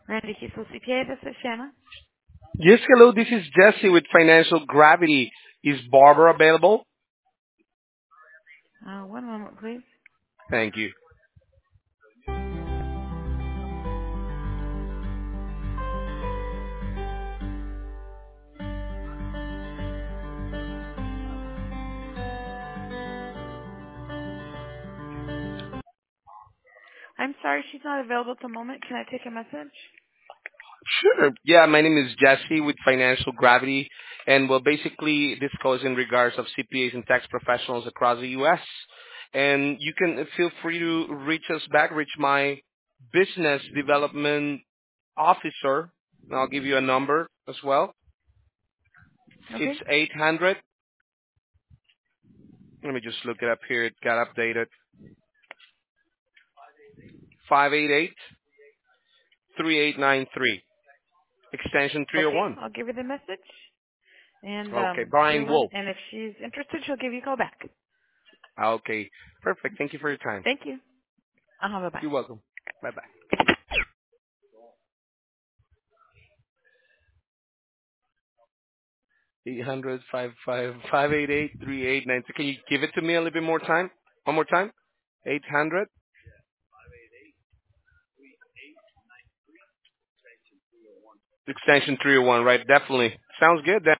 Randy Kiesel CPA, this is Shanna. Yes, hello. This is Jesse with Financial Gravity. Is Barbara available? One moment, please. Thank you. I'm sorry she's not available at the moment. Can I take a message? Sure. Yeah, my name is Jesse with Financial Gravity, and well, basically, this goes in regards of CPAs and tax professionals across the U.S. And you can feel free to reach us back, reach my business development officer. And I'll give you a number as well. It's Okay. 800. Let me just look it up here. It got updated. 588-3893. Extension Okay. 301. I'll give her the message. And Okay, Brian Wolf. and if she's interested, she'll give you a call back. Okay, perfect. Thank you for your time. Thank you. Bye bye. You're welcome. Bye-bye. 800-588-3892. Can you give it to me a little bit more time? One more time? 800. Extension 301, right? Definitely. Sounds good.